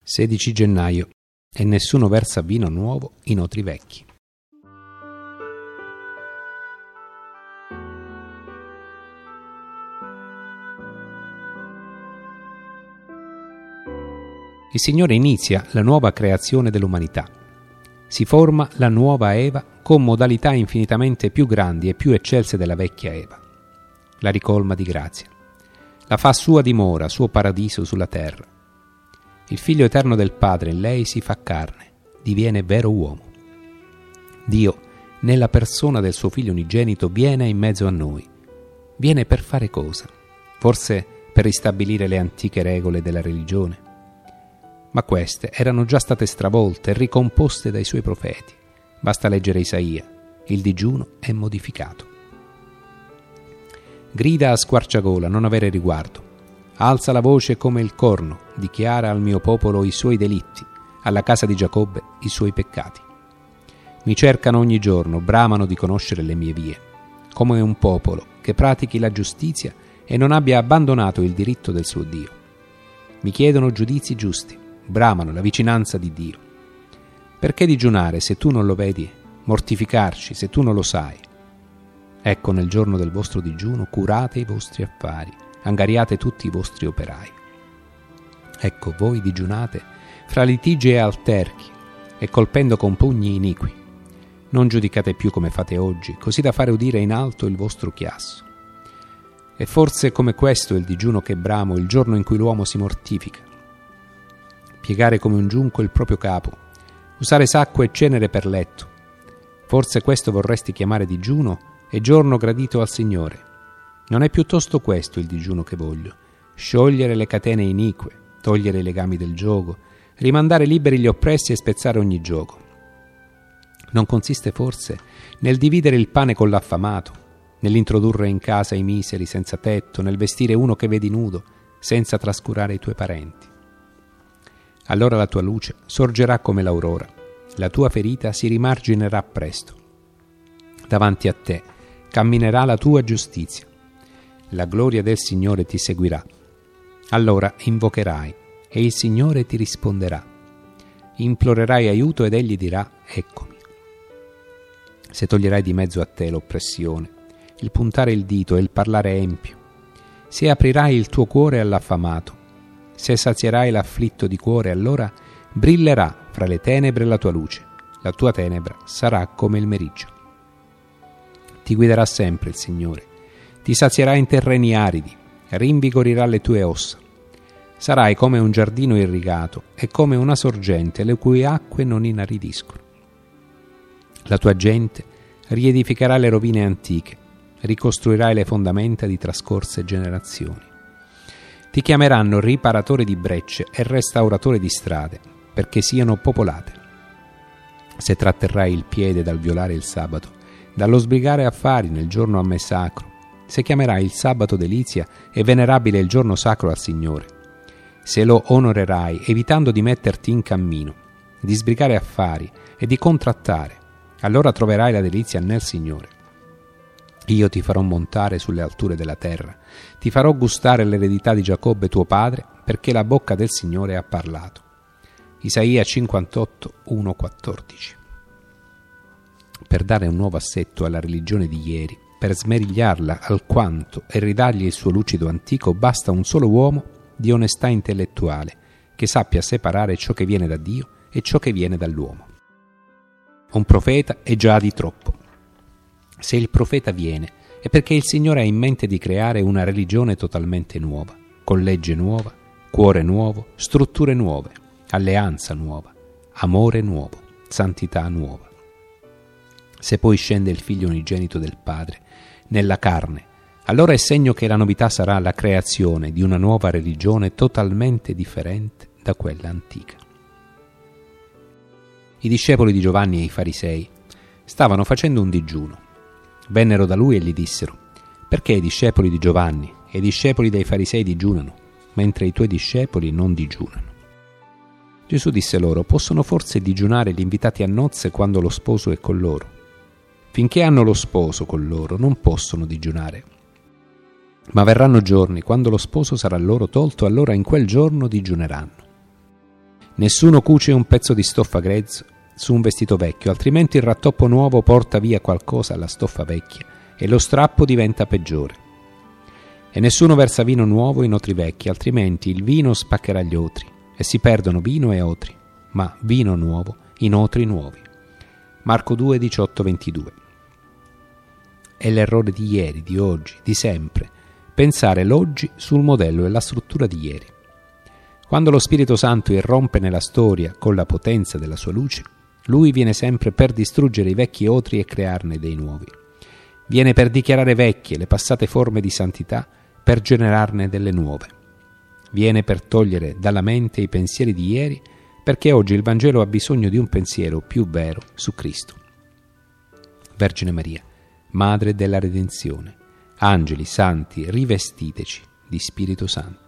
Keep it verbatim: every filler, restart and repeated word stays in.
sedici gennaio. E nessuno versa vino nuovo in otri vecchi. Il Signore inizia la nuova creazione dell'umanità. Si forma la nuova Eva con modalità infinitamente più grandi e più eccelse della vecchia Eva. La ricolma di grazia. La fa sua dimora, suo paradiso sulla terra. Il Figlio eterno del Padre in lei si fa carne, diviene vero uomo. Dio, nella persona del suo Figlio unigenito, viene in mezzo a noi. Viene per fare cosa? Forse per ristabilire le antiche regole della religione? Ma queste erano già state stravolte e ricomposte dai suoi profeti. Basta leggere Isaia. Il digiuno è modificato. Grida a squarciagola, non avere riguardo. Alza la voce come il corno, dichiara al mio popolo i suoi delitti, alla casa di Giacobbe i suoi peccati. Mi cercano ogni giorno, bramano di conoscere le mie vie, come un popolo che pratichi la giustizia e non abbia abbandonato il diritto del suo Dio. Mi chiedono giudizi giusti, bramano la vicinanza di Dio. Perché digiunare se tu non lo vedi, mortificarci se tu non lo sai? Ecco, nel giorno del vostro digiuno curate i vostri affari, angariate tutti i vostri operai. Ecco, voi digiunate fra litigi e alterchi e colpendo con pugni iniqui. Non giudicate più come fate oggi, così da fare udire in alto il vostro chiasso. E forse come questo è il digiuno che bramo, il giorno in cui l'uomo si mortifica. Piegare come un giunco il proprio capo, usare sacco e cenere per letto. Forse questo vorresti chiamare digiuno e giorno gradito al Signore. Non è piuttosto questo il digiuno che voglio: sciogliere le catene inique, togliere i legami del giogo, rimandare liberi gli oppressi e spezzare ogni gioco. Non consiste forse nel dividere il pane con l'affamato, nell'introdurre in casa i miseri senza tetto, nel vestire uno che vedi nudo, senza trascurare i tuoi parenti? Allora la tua luce sorgerà come l'aurora, la tua ferita si rimarginerà presto. Davanti a te camminerà la tua giustizia. La gloria del Signore ti seguirà. Allora invocherai e il Signore ti risponderà. Implorerai aiuto ed egli dirà: eccomi. Se toglierai di mezzo a te l'oppressione, il puntare il dito e il parlare empio, se aprirai il tuo cuore all'affamato, se sazierai l'afflitto di cuore, allora brillerà fra le tenebre la tua luce, la tua tenebra sarà come il meriggio. Ti guiderà sempre il Signore. Ti sazierà in terreni aridi, rinvigorirà le tue ossa. Sarai come un giardino irrigato e come una sorgente le cui acque non inaridiscono. La tua gente riedificherà le rovine antiche, ricostruirai le fondamenta di trascorse generazioni. Ti chiameranno riparatore di brecce e restauratore di strade, perché siano popolate. Se tratterrai il piede dal violare il sabato, dallo sbrigare affari nel giorno a me sacro, se chiamerai il sabato delizia e venerabile il giorno sacro al Signore, se lo onorerai evitando di metterti in cammino, di sbrigare affari e di contrattare, allora troverai la delizia nel Signore. Io ti farò montare sulle alture della terra, ti farò gustare l'eredità di Giacobbe tuo padre, perché la bocca del Signore ha parlato. Isaia cinquantotto, uno quattordici. Per dare un nuovo assetto alla religione di ieri, per smerigliarla alquanto e ridargli il suo lucido antico, basta un solo uomo di onestà intellettuale che sappia separare ciò che viene da Dio e ciò che viene dall'uomo. Un profeta è già di troppo. Se il profeta viene è perché il Signore ha in mente di creare una religione totalmente nuova, con legge nuova, cuore nuovo, strutture nuove, alleanza nuova, amore nuovo, santità nuova. Se poi scende il Figlio unigenito del Padre nella carne, allora è segno che la novità sarà la creazione di una nuova religione totalmente differente da quella antica. I discepoli di Giovanni e i farisei stavano facendo un digiuno. Vennero da lui e gli dissero: perché i discepoli di Giovanni e i discepoli dei farisei digiunano, mentre i tuoi discepoli non digiunano? Gesù disse loro: possono forse digiunare gli invitati a nozze quando lo sposo è con loro? Finché hanno lo sposo con loro non possono digiunare. Ma verranno giorni quando lo sposo sarà loro tolto, allora in quel giorno digiuneranno. Nessuno cuce un pezzo di stoffa grezzo su un vestito vecchio, altrimenti il rattoppo nuovo porta via qualcosa alla stoffa vecchia e lo strappo diventa peggiore. E nessuno versa vino nuovo in otri vecchi, altrimenti il vino spaccherà gli otri e si perdono vino e otri, ma vino nuovo in otri nuovi. Marco due, diciotto ventidue. È l'errore di ieri, di oggi, di sempre, pensare l'oggi sul modello e la struttura di ieri. Quando lo Spirito Santo irrompe nella storia con la potenza della sua luce, lui viene sempre per distruggere i vecchi otri e crearne dei nuovi. Viene per dichiarare vecchie le passate forme di santità, per generarne delle nuove. Viene per togliere dalla mente i pensieri di ieri, perché oggi il Vangelo ha bisogno di un pensiero più vero su Cristo. Vergine Maria, Madre della Redenzione, angeli santi, rivestiteci di Spirito Santo.